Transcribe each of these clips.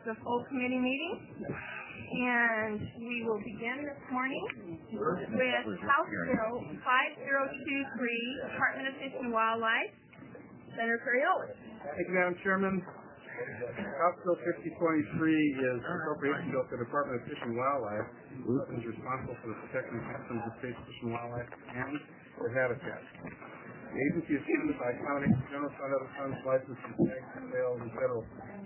a full committee meeting, and we will begin this morning with House Bill 5023, Department of Fish and Wildlife. Senator Ferrioli. Thank you, Madam Chairman. House Bill 5023 is an appropriation bill for the Department of Fish and Wildlife, which is responsible for the protection of systems of state fish and wildlife and their habitat. The agency is funded by a combination of general fund, other funds, licenses, tax sales, and federal funds.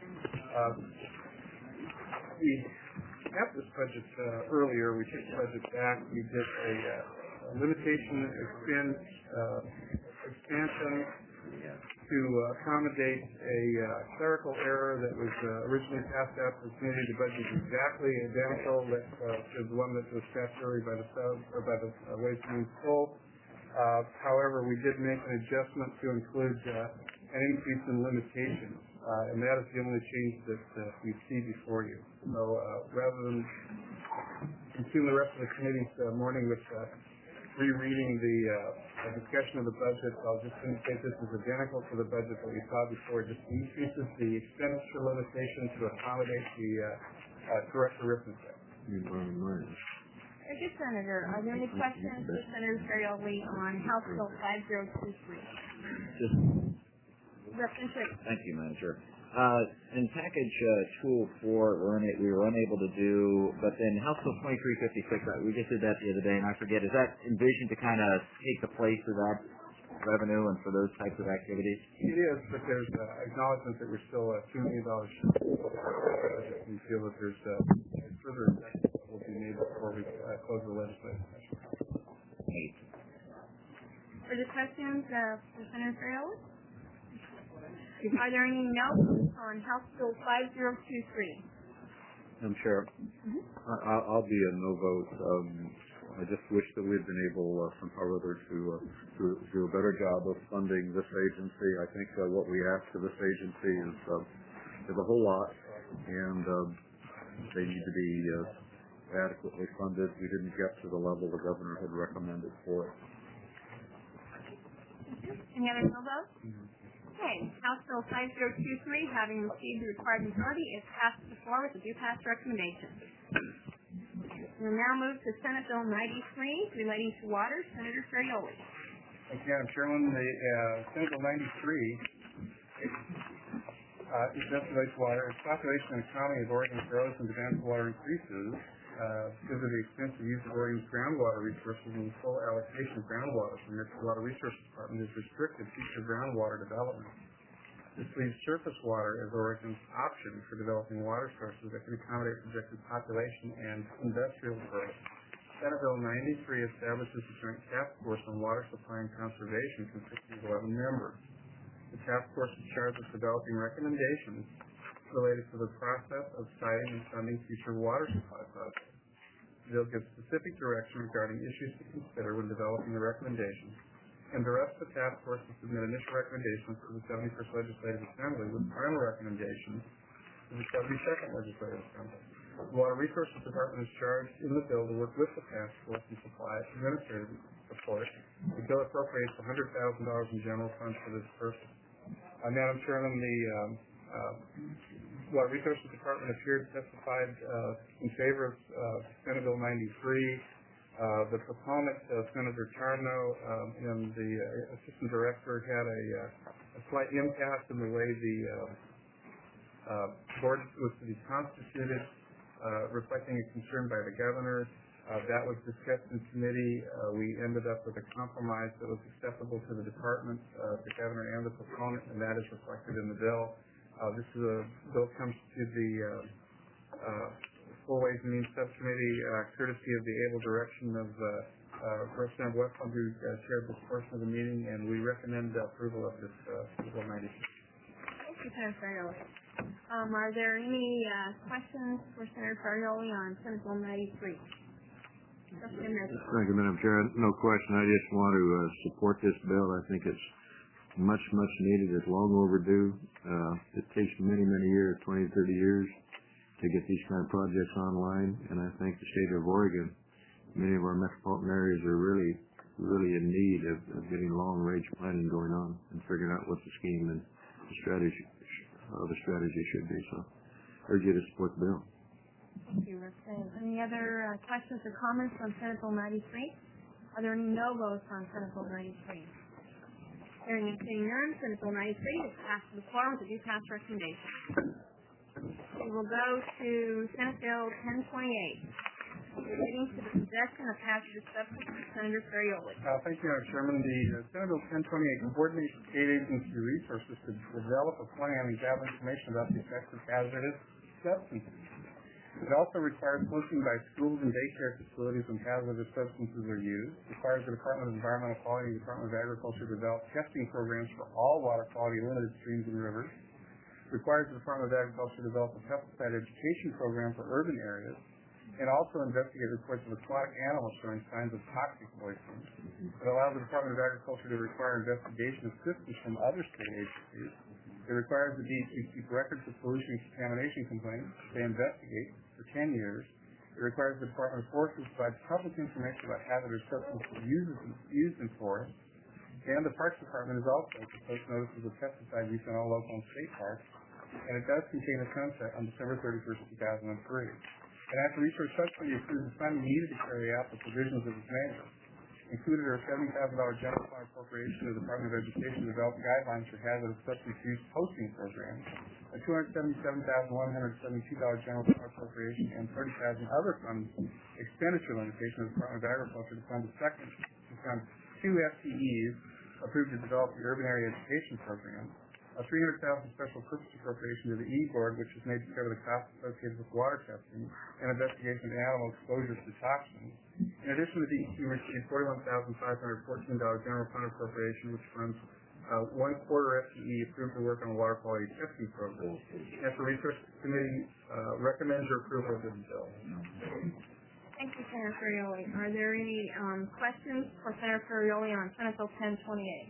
We had this budget earlier. We took the budget back. We did a limitation expansion to accommodate a clerical error that was originally passed out to the committee. The budget is exactly identical to the one that was passed earlier by the Ways and Means Full. However, we did make an adjustment to include an increase in limitations, and that is the only change that we see before you. So rather than consume the rest of the committee's morning with rereading the discussion of the budget, I'll just indicate this is identical to the budget that we saw before. It just increases the expenditure limitation to accommodate the correct arithmetic. Thank you, Senator. Are there any questions for Senator Ferrioli on House Bill 5023? Thank you, Manager. In package 204, we were unable to do, but then House Bill 2356, we just did that the other day, and I forget, is that envisioned to kind of take the place of that revenue and for those types of activities? It is, but there's acknowledgement that we're still $2 million short. We feel that there's further investment that will be made before we close the legislative session. Further questions for Senator Ferrioli? Are there any notes on House Bill 5023? Madam Chair, I'll be a no vote. I just wish that we had been able, somehow or other, to do a better job of funding this agency. I think what we ask of this agency is a whole lot, and they need to be adequately funded. We didn't get to the level the governor had recommended for it. Any other no votes? Okay, House Bill 5023, having received the required majority, is passed to the floor with a due pass recommendation. We'll now move to Senate Bill 93, relating to water. Senator Ferrioli. Thank you, Madam Chairman. Senate Bill 93 is related to water. As population and economy of Oregon grows and demand for water increases, because of the extensive use of Oregon's groundwater resources and the full allocation of groundwater from the Water Resources Department has restricted future groundwater development. This leaves surface water as Oregon's option for developing water sources that can accommodate projected population and industrial growth. Senate Bill 93 establishes a joint task force on water supply and conservation consisting of 11 members. The task force is charged with developing recommendations related to the process of siting and funding future water supply projects. The bill gives specific direction regarding issues to consider when developing the recommendations, and directs the task force to submit initial recommendations to the 71st Legislative Assembly with final recommendations to the 72nd Legislative Assembly. The Water Resources Department is charged in the bill to work with the task force and supply administrative support. The bill appropriates $100,000 in general funds for this purpose. Madam Chairman, the Water Resources Department appeared testified in favor of Senate Bill 93. The proponent, Senator Tarnow, and the Assistant Director had a slight impasse in the way the board was to be constituted, reflecting a concern by the governor. That was discussed in committee. We ended up with a compromise that was acceptable to the department, the governor, and the proponent, and that is reflected in the bill. This is a bill comes to the Full Ways and Means Subcommittee, courtesy of the able direction of Representative Westphal, who chaired this portion of the meeting, and we recommend approval of this Bill 93. Thank you, Senator Ferrioli. Are there any questions for Senator Ferrioli on Senate Bill 93? Thank you, Madam Chair. No question. I just want to support this bill. I think it's much needed. It's long overdue. It takes many years, 20, 30 years to get these kind of projects online, and I think the state of Oregon, many of our metropolitan areas are really in need of getting long-range planning going on and figuring out what the scheme and the strategy should be. So urge you to support the bill. Thank you, Representative. Any other questions or comments on Senate Bill 93? Are there any no votes on Senate Bill 93? Hearing and seeing none, Senate Bill 93 is passed to the floor with a due pass recommendation. We will go to Senate Bill 1028, relating to the possession of hazardous substances. Senator Ferrioli. Thank you, Madam Chairman. The Senate Bill 1028 coordinates state agency resources to develop a plan and gather information about the effects of hazardous substances. It also requires posting by schools and daycare facilities when hazardous substances are used. It requires the Department of Environmental Quality and the Department of Agriculture to develop testing programs for all water quality limited streams and rivers. It requires the Department of Agriculture to develop a pesticide education program for urban areas, and also investigate reports of aquatic animals showing signs of toxic poisoning. It allows the Department of Agriculture to require investigation assistance from other state agencies. It requires the DEQ to keep records of pollution and contamination complaints they investigate for 10 years. It requires the Department of Forestry to provide public information about hazardous substances used in forests. And the Parks Department is also to post notices of pesticide use in all local and state parks. And it does contain a sunset on December 31st, 2003. And after Research Subcommittee approved the funding needed to carry out the provisions of this measure, included are a $70,000 general fund appropriation to the Department of Education to develop guidelines for hazardous substance use posting programs, a $277,172 general fund appropriation, and $30,000 other fund expenditure limitation of the Department of Agriculture to fund two FTEs approved to develop the urban area education program, a $300,000 special purpose appropriation to the E-Board, which is made to cover the costs associated with water testing and investigation of animal exposures to toxins. In addition, the DEQ received $41,514 general fund appropriation, which funds one quarter FTE approved to work on a water quality testing program. National Research Committee recommends your approval of this bill. Thank you, Senator Ferrioli. Are there any questions for Senator Ferrioli on Senate Bill 1028?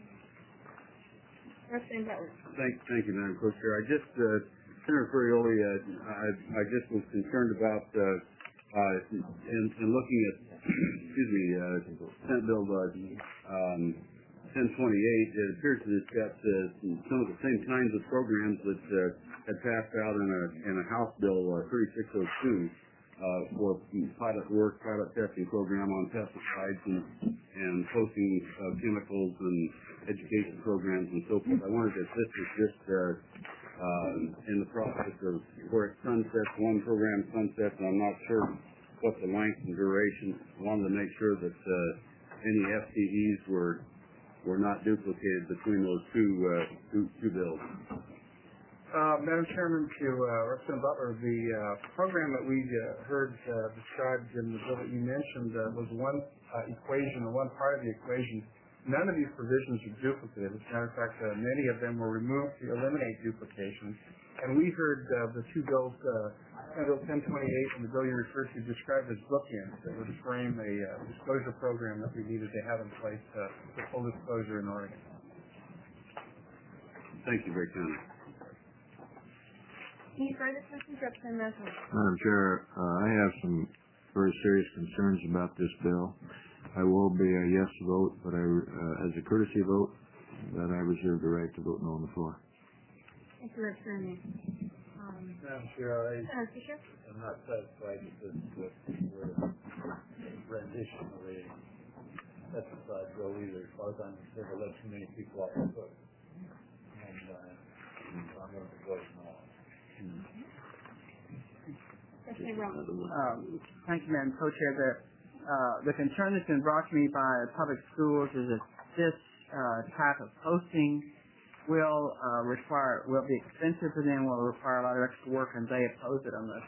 Thank you, Madam Co-Chair. Senator Ferrioli, I just was concerned about in looking at Senate Bill 1028. It appears that it's got some of the same kinds of programs that had passed out in a House Bill 3602 for pilot testing program on pesticides and posting chemicals and education programs and so forth. I wondered if this was just in the process of where it sunsets, one program sunsets, and I'm not sure what the length and duration. I wanted to make sure that any FTEs were not duplicated between those two bills. Madam Chairman, to Representative Butler, the program that we heard described in the bill that you mentioned was one equation, or one part of the equation. None of these provisions are duplicated. As a matter of fact, many of them were removed to eliminate duplication. And we heard the two bills, Bill 1028 and the bill you referred to, described as bookends that would frame a disclosure program that we needed to have in place for full disclosure in Oregon. Thank you very kindly. Any further questions, Representative Mosley? Madam Chair, I have some very serious concerns about this bill. I will be a yes vote, but as a courtesy vote, that I reserve the right to vote no on the floor. Thank you, Representative. Madam Chair, Senator Fisher? I'm not satisfied with the rendition of the pesticide bill either. As far as I'm concerned, it let too many people off the hook. And I'm going to vote no. Thank you, Madam Co-Chair. The concern that's been brought to me by public schools is that this type of posting will be expensive for them, will require a lot of extra work, and they oppose it on this.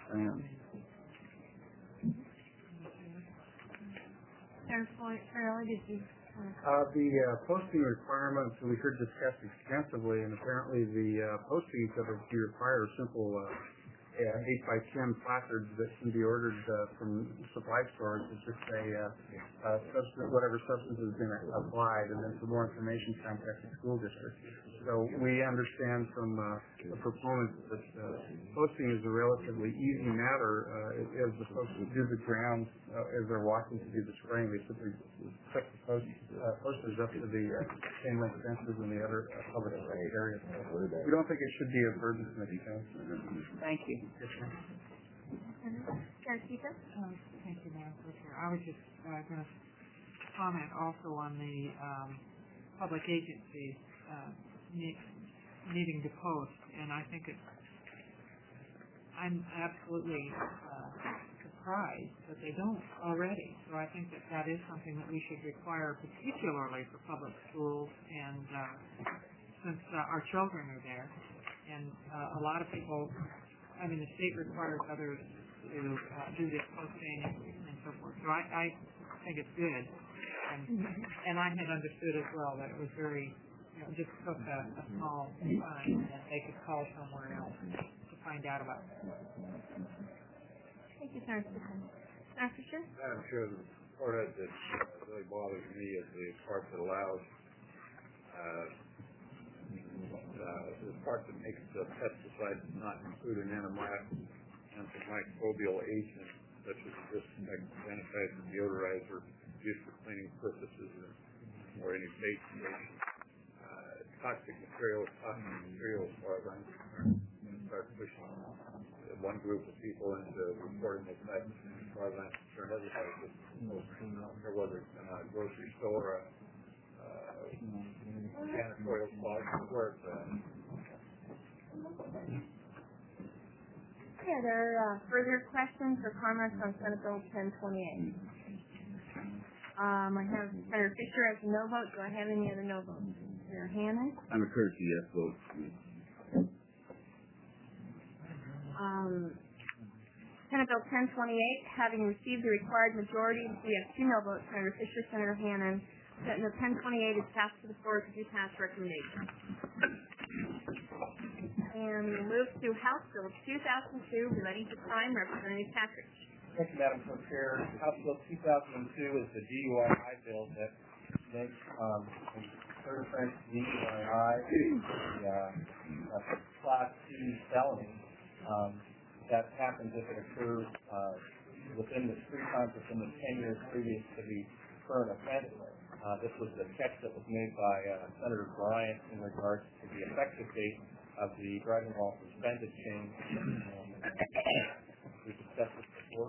The posting requirements we heard discussed extensively, and apparently the postings that would be required are simple 8x10 placards that can be ordered from supply stores. It's just whatever substance has been applied, and then for more information, contact the school district. So we understand from the proponents that posting is a relatively easy matter. As the folks who do the grounds, as they're walking to do the spraying, they simply click the posters up to the chain link fences and the other public areas. We don't think it should be a burden to the defense. Thank you. Thank you, Madam Co-Chair. I was just going to comment also on the public agencies needing to post, and I think I'm absolutely surprised that they don't already. So I think that is something that we should require, particularly for public schools, and since our children are there, and a lot of people, I mean, the state requires others to do this posting and so forth. So I think it's good, and I had understood as well that it was very, just took a small time that they could call somewhere else to find out about it. Thank you, Senator Stephen. Senator Fisher? Madam Chair, the part that really bothers me is the part that allows the part that makes the pesticides not include an antimicrobial agent such as disinfectant, sanitizer, deodorizer used for cleaning purposes or any bait station. Toxic materials, as far as I'm concerned, start pushing one group of people into reporting this type of thing. As far as I'm concerned, everybody gets posting. I don't care whether it's in a grocery store, janitorial closet, where it's at. Okay, are there further questions or comments on Senate Bill 1028? I have Senator Fisher as a no vote. Do I have any other no votes? Senator Hannan? I'm a courtesy yes vote. Senate Bill 1028, having received the required majority, we have two no votes, Senator Fisher, Senator Hannan. Senate Bill 1028 is passed to the floor with a due pass recommendation. And we move to House Bill 2002 relating to crime, Representative Patrick. Thank you, Madam Co-Chair. House Bill 2002 is the DUI bill that makes third offense DUI a Class C felony. That happens if it occurs within the 3 times within the 10 years previous to the current offense. This was the catch that was made by Senator Bryant in regards to the effective date of the driving law suspended change. We discussed this before.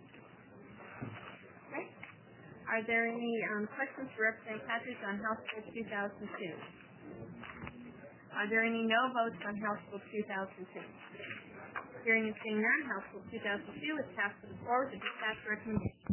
Okay. Are there any questions for Representative Patrick on House Bill 2002? Are there any no votes on House Bill 2002? Hearing and seeing none, House Bill 2002 is passed to the floor with a due pass recommendation.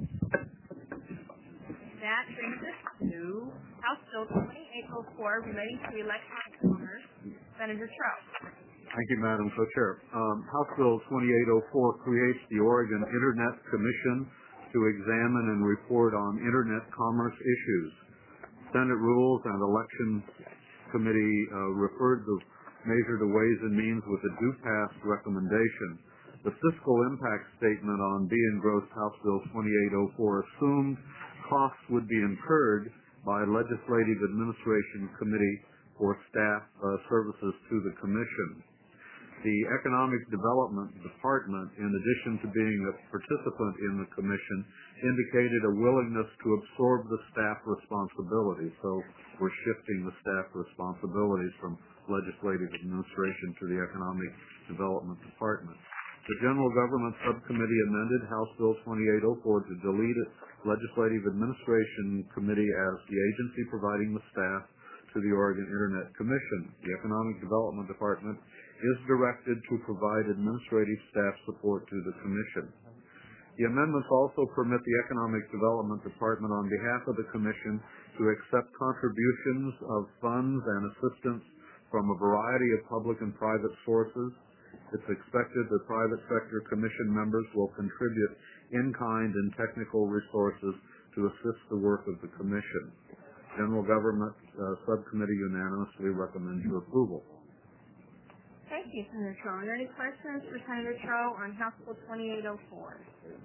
That brings us to House Bill 2804 relating to electronic commerce. Senator Trout. Thank you, Madam Co-Chair. House Bill 2804 creates the Oregon Internet Commission to examine and report on Internet commerce issues. Senate Rules and Elections Committee referred the measure to Ways and Means with a due pass recommendation. The fiscal impact statement on B engrossed House Bill 2804 assumed costs would be incurred by Legislative Administration Committee for staff services to the Commission. The Economic Development Department, in addition to being a participant in the Commission, indicated a willingness to absorb the staff responsibility. So we're shifting the staff responsibilities from Legislative Administration to the Economic Development Department. The General Government Subcommittee amended House Bill 2804 to delete it Legislative Administration Committee as the agency providing the staff to the Oregon Internet Commission. The Economic Development Department is directed to provide administrative staff support to the Commission. The amendments also permit the Economic Development Department on behalf of the Commission to accept contributions of funds and assistance from a variety of public and private sources. It's expected that private sector Commission members will contribute in-kind and technical resources to assist the work of the Commission. General Government Subcommittee unanimously recommends your approval. Thank you, Senator Trout. Are there any questions for Senator Trout on House Bill 2804?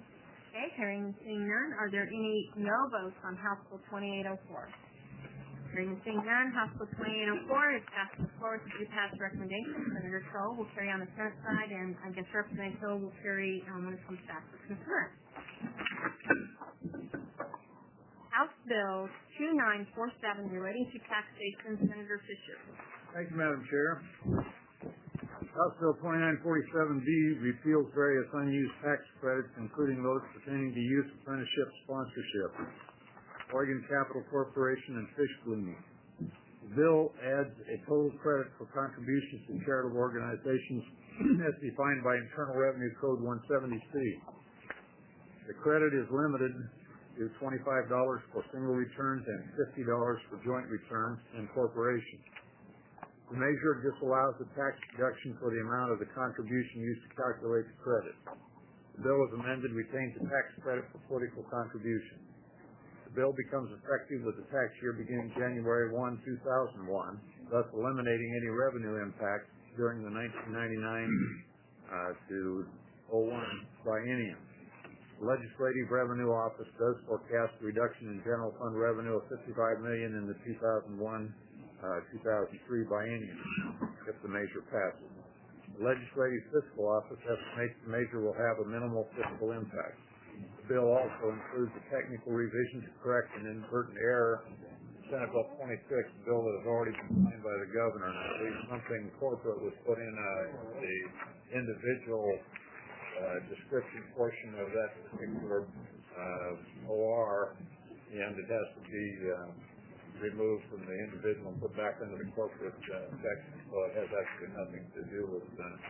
Okay, hearing and seeing none, are there any no votes on House Bill 2804? Hearing and seeing none, House Bill 2804 is passed to the floor with a due pass recommendation. Senator Kroll will carry on the Senate side, and I guess Representative Hill will carry when it comes back to concern. House Bill 2947 relating to taxation, Senator Fisher. Thank you, Madam Chair. House Bill 2947B repeals various unused tax credits, including those pertaining to youth apprenticeship sponsorship, Oregon Capital Corporation, and fish blooming. The bill adds a total credit for contributions to charitable organizations as defined by Internal Revenue Code 170C. The credit is limited to $25 for single returns and $50 for joint returns and corporations. The measure disallows the tax deduction for the amount of the contribution used to calculate the credit. The bill is amended retains the tax credit for political contributions. The bill becomes effective with the tax year beginning January 1, 2001, thus eliminating any revenue impact during the 1999 to 01 biennium. The Legislative Revenue Office does forecast a reduction in general fund revenue of $55 million in the 2001-2003 biennium if the measure passes. The Legislative Fiscal Office estimates the measure will have a minimal fiscal impact. The bill also includes a technical revision to correct an inadvertent error in Senate Bill 26, a bill that has already been signed by the governor. And I believe something corporate was put in the individual description portion of that particular OR, and it has to be removed from the individual and put back into the corporate section, so it has actually nothing to do with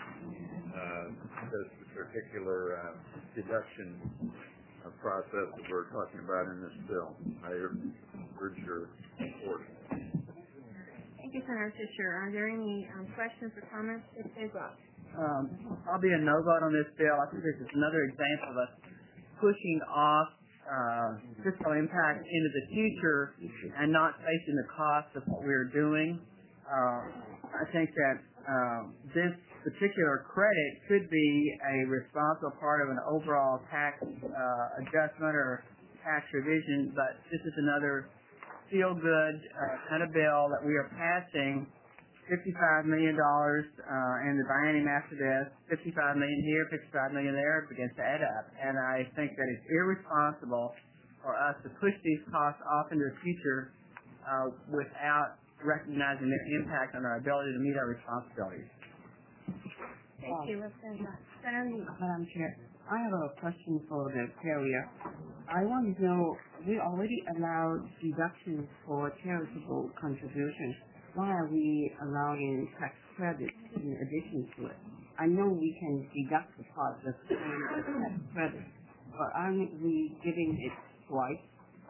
this particular deduction process that we're talking about in this bill. I urge your support. Thank you, Senator Fisher. Are there any questions or comments? I'll be a no vote on this bill. I think this is another example of pushing off fiscal impact into the future and not facing the cost of what we're doing. I think that this particular credit could be a responsible part of an overall tax adjustment or tax revision, but this is another feel-good kind of bill that we are passing. $55 million in the biennium after this, $55 million here, $55 million there, begins to add up. And I think that it's irresponsible for us to push these costs off into the future without recognizing their impact on our ability to meet our responsibilities. Thank you, Madam Chair, I have a question for the carrier. I want to know, we already allowed deductions for charitable contributions. Why are we allowing tax credits in addition to it? I know we can deduct the part that's paying the tax credit, but aren't we giving it twice?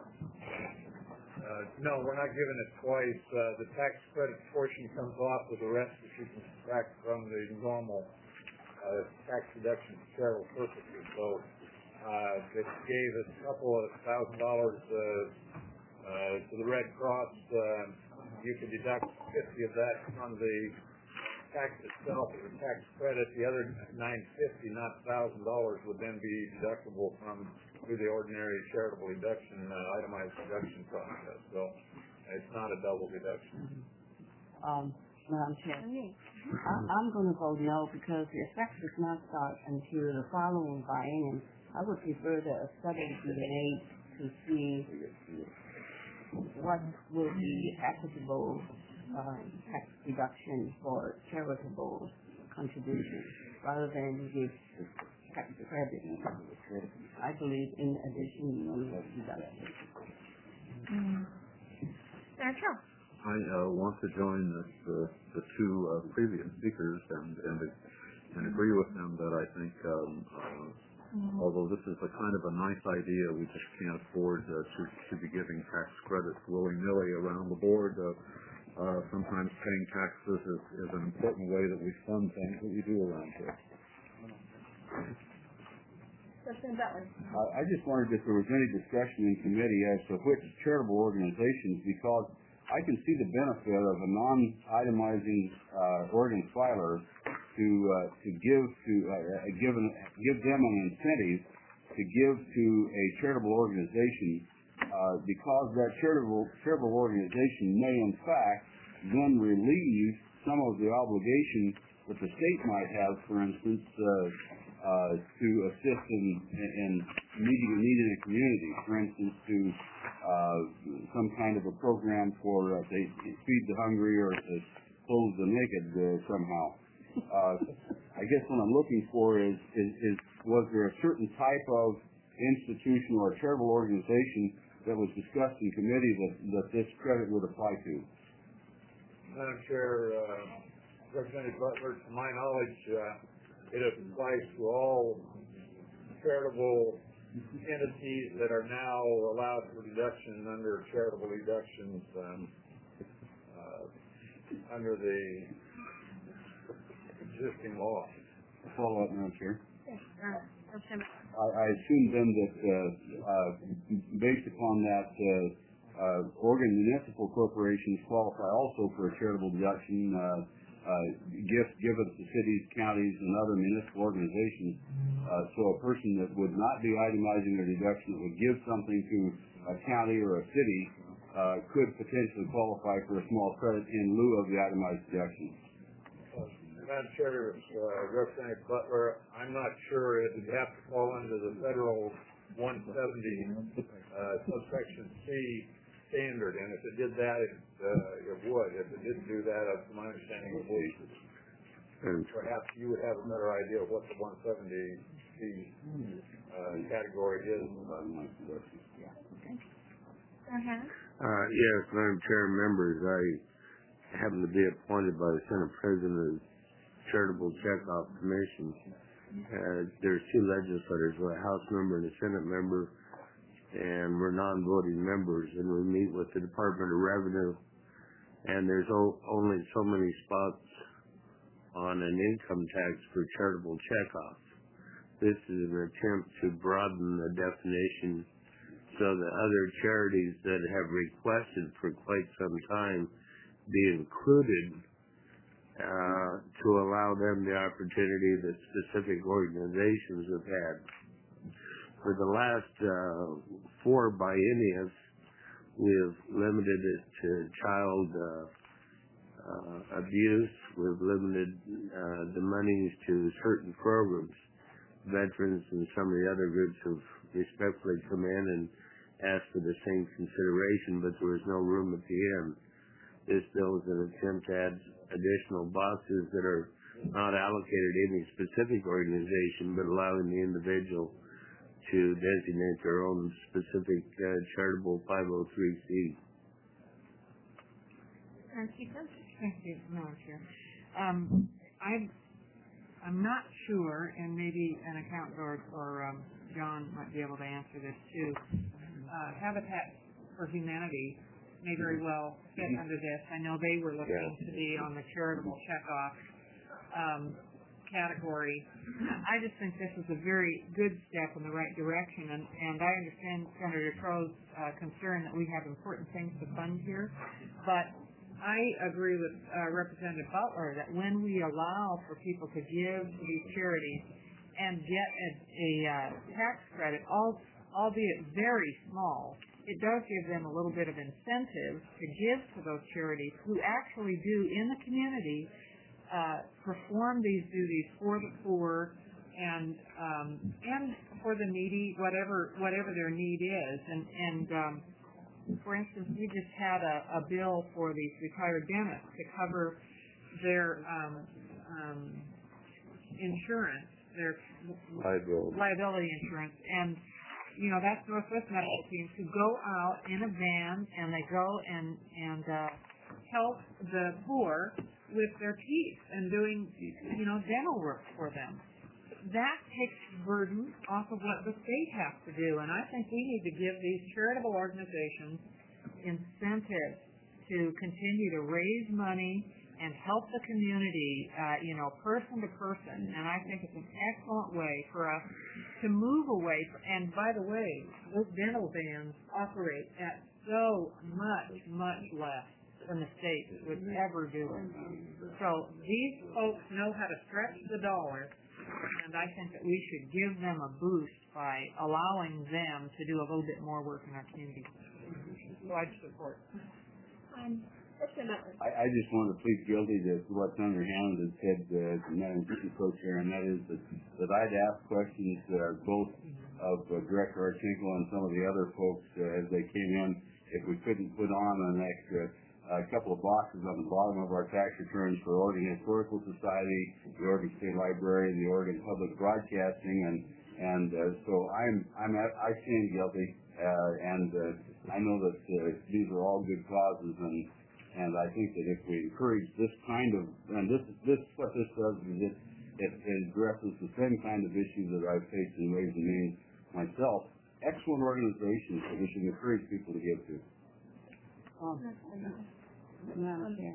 No, we're not giving it twice. The tax credit portion comes off with the rest that you can subtract from the normal tax deduction for charitable purposes. So it gave us a couple of $1,000 to the Red Cross. You can deduct 50 of that from the tax itself as a tax credit. The other $950, not $1,000, would then be deductible through the ordinary charitable deduction, itemized deduction process. So it's not a double deduction. Madam Chair, I'm going to vote no because the effect does not start until the following biennium. I would prefer that a study be made to see what will be applicable tax deduction for charitable contributions rather than give tax credit. I believe in addition to deduction. I want to join the two previous speakers and agree with them that I think although this is a kind of a nice idea, we just can't afford to be giving tax credits willy-nilly around the board. Sometimes paying taxes is an important way that we fund things that we do around here. I just wondered if there was any discussion in committee as to which charitable organizations, because I can see the benefit of a non-itemizing organ filer to give them an incentive to give to a charitable organization because that charitable organization may in fact then relieve some of the obligation that the state might have, for instance, to assist in meeting a need in a community, for instance, to some kind of a program for to feed the hungry or to clothe the naked somehow. I guess what I'm looking for is was there a certain type of institution or charitable organization that was discussed in committee that this credit would apply to? Madam Chair, Representative Butler, to my knowledge, it applies to all charitable entities that are now allowed for deduction under charitable deductions under the existing law. Follow up, Madam Chair. Yes, I assume then that based upon that, Oregon municipal corporations qualify also for a charitable deduction, gift given to cities, counties, and other municipal organizations. So a person that would not be itemizing their deduction, that would give something to a county or a city, could potentially qualify for a small credit in lieu of the itemized deduction. Madam Chair, Representative Butler, I'm not sure it would have to fall under the federal 170 subsection C standard, and if it did that, it would. If it didn't do that, to my understanding, it would. Perhaps you would have a better idea of what the 170 C category is. Yes, Madam Chair, members, I happen to be appointed by the Senate President of the Charitable Checkoff Commission. There's two legislators, a House member and a Senate member, and we're non-voting members, and we meet with the Department of Revenue, and there's only so many spots on an income tax for charitable checkoffs. This is an attempt to broaden the definition so that other charities that have requested for quite some time be included to allow them the opportunity that specific organizations have had. For the last 4 bienniums, we have limited it to child abuse. We've limited the monies to certain programs. Veterans and some of the other groups have respectfully come in and asked for the same consideration, but there was no room at the end. This bill is an attempt to add additional boxes that are not allocated to any specific organization, but allowing the individual to designate their own specific charitable 503C. Thank you, Madam Chair. I'm not sure, and maybe an accountant or John might be able to answer this too. Habitat for Humanity may very well fit under this. I know they were looking to be on the charitable checkoff category. I just think this is a very good step in the right direction, and I understand Senator Crow's concern that we have important things to fund here, but I agree with Representative Butler that when we allow for people to give to these charities and get a tax credit, albeit very small, it does give them a little bit of incentive to give to those charities who actually do in the community perform these duties for the poor and for the needy, whatever their need is. And for instance, we just had a bill for these retired dentists to cover their insurance, their liability insurance, and that's Northwest Medical Teams who go out in a van and they go and help the poor with their teeth and doing, dental work for them. That takes burden off of what the state has to do, and I think we need to give these charitable organizations incentives to continue to raise money and help the community, person to person. And I think it's an excellent way for us to move away. And by the way, those dental vans operate at so much less than the state would ever do it. So these folks know how to stretch the dollar, and I think that we should give them a boost by allowing them to do a little bit more work in our community. obliged to report. I just want to plead guilty to what's underhand and said Madam Co-Chair, and that is that I'd ask questions both of Director Archenko and some of the other folks as they came in if we couldn't put on an extra couple of boxes on the bottom of our tax returns for Oregon Historical Society, the Oregon State Library, the Oregon Public Broadcasting, and so I stand guilty, and I know that these are all good causes, and I think that if we encourage this kind of, and this what this does is it addresses the same kind of issues that I've faced in Ways and Means myself. Excellent organizations that we should encourage people to give to. Madam Chair,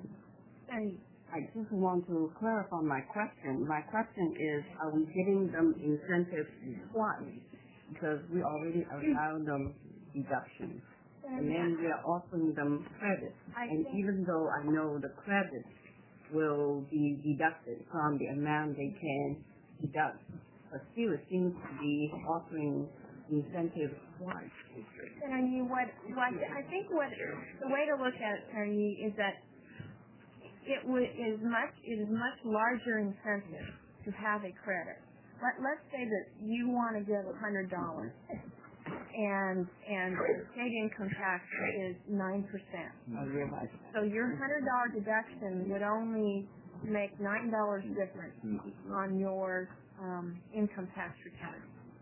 I just want to clarify my question. My question is, are we giving them incentives twice? Because we already allow them deductions. And then we are offering them credit. And even though I know the credit will be deducted from the amount they can deduct, but still it seems to be offering incentives twice. And I mean, I think the way to look at it, Tony, is that it is much larger incentive to have a credit. Let's say that you want to give $100, and the state income tax is 9%. So your $100 deduction would only make $9 difference on your income tax return.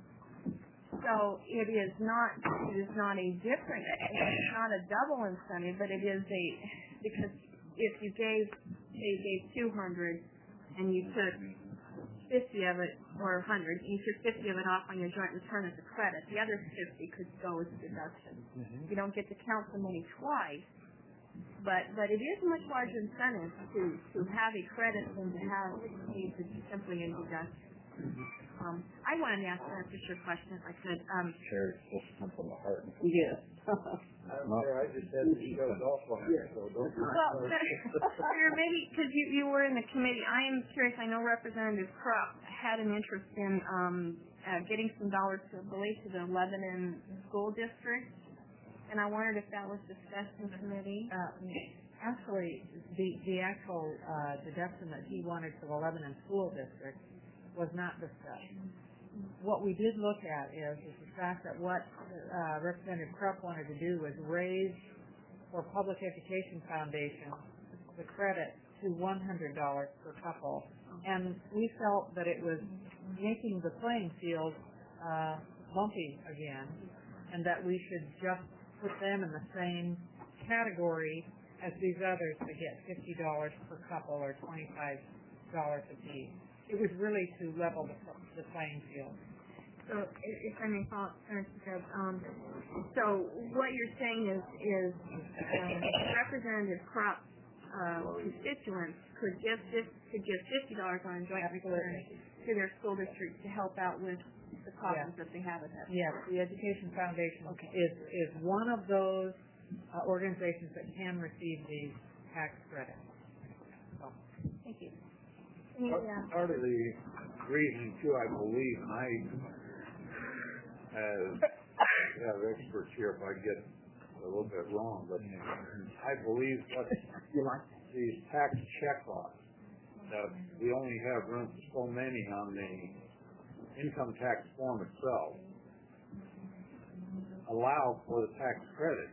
So it is not a different, it's not a double incentive, but it is because if you gave 200 and you took 50 of it, or 100, you took 50 of it off on your joint return as a credit, the other 50 could go as a deduction. You don't get to count the money twice, but it is a much larger incentive to have a credit than to have simply a deduction. I wanted to ask Senator Fisher a question, if I could. Sure, it's come from the heart. Yes. I just had to go off on it, so don't. Well, maybe because you were in the committee, I am curious. I know Representative Krupp had an interest in getting some dollars to, I believe, to the Lebanon School District, and I wondered if that was discussed in committee. Actually, the actual deduction that he wanted for the Lebanon School District was not discussed. What we did look at is the fact that what Representative Krupp wanted to do was raise for Public Education Foundation the credit to $100 per couple, and we felt that it was making the playing field bumpy again, and that we should just put them in the same category as these others that get $50 per couple or $25 apiece. It was really to level the playing field. So, if I may follow up, so what you're saying is Representative Krupp's constituents could give $50 on a joint return to their school district to help out with the problems that they have with that. Yes, the Education Foundation is one of those organizations that can receive these tax credits. So. Thank you. Part of the reason, too, I believe, and I have experts here if I get a little bit wrong, but I believe what these tax check-offs, that we only have room for so many on the income tax form itself, allow for the tax credit,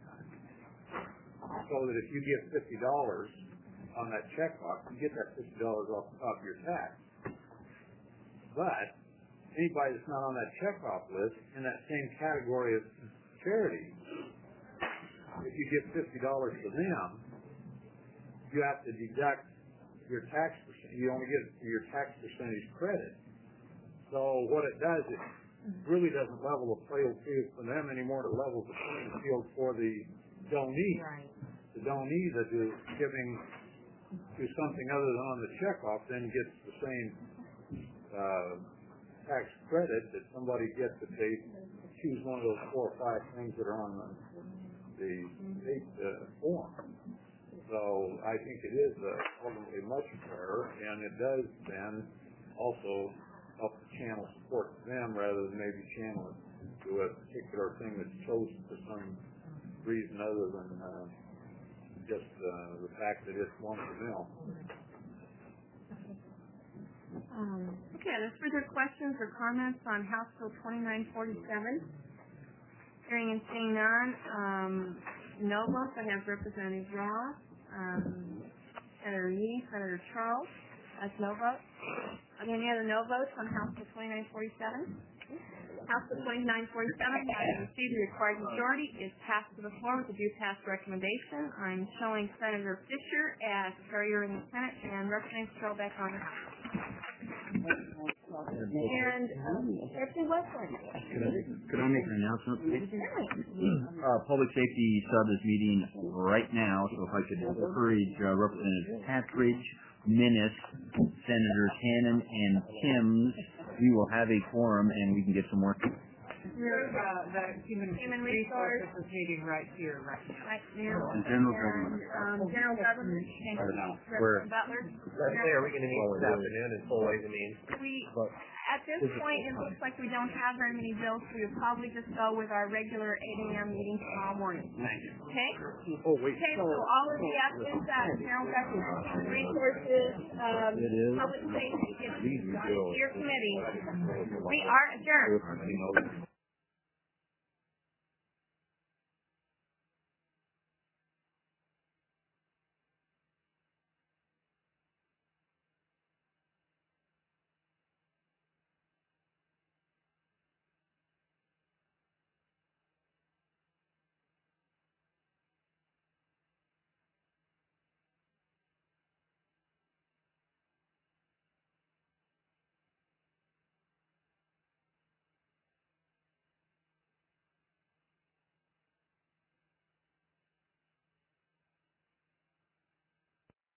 so that if you get $50 on that check box, you get that $50 off the top of your tax. But anybody that's not on that checkoff list in that same category of charity, if you give $50 to them, you have to deduct your tax percent. You only get your tax percentage credit. So what it does, it really doesn't level the playing field for them anymore. It levels the playing field for the donee. Right. The donee that is giving to something other than on the checkoff then gets the same tax credit that somebody gets if they choose one of those 4 or 5 things that are on the state form. So I think it is ultimately much fairer, and it does then also help to channel support to them rather than maybe channel it to a particular thing that's chosen for some reason other than just the fact that it's once a mill. Okay, are there further questions or comments on House Bill 2947? Hearing and seeing none, no votes. I have Representative Ross, Senator Yee, Senator Charles. That's no votes. Are there any other no votes on House Bill 2947? House Bill 2947, having received the required majority, is passed to the floor with a due pass recommendation. I'm showing Senator Fisher as carrier in the Senate and Representative Strobeck on the House. And Deputy Westland. Could I make an announcement, please? Public Safety Sub is meeting right now, so if I could encourage Representative Patridge, Minnis, Senators Hannon and Timms, we will have a quorum and we can get some work. The human resources meeting right here, right now. Right now. And General Government. General Government. Where? Butler. Are we going to meet this afternoon in full ways and means? At this point, it looks like we don't have very many bills, so we'll probably just go with our regular 8 a.m. meeting tomorrow morning. Okay? Oh, wait. Okay, so all of the applicants, General Government, Resources, Public Safety, your committee, we are adjourned.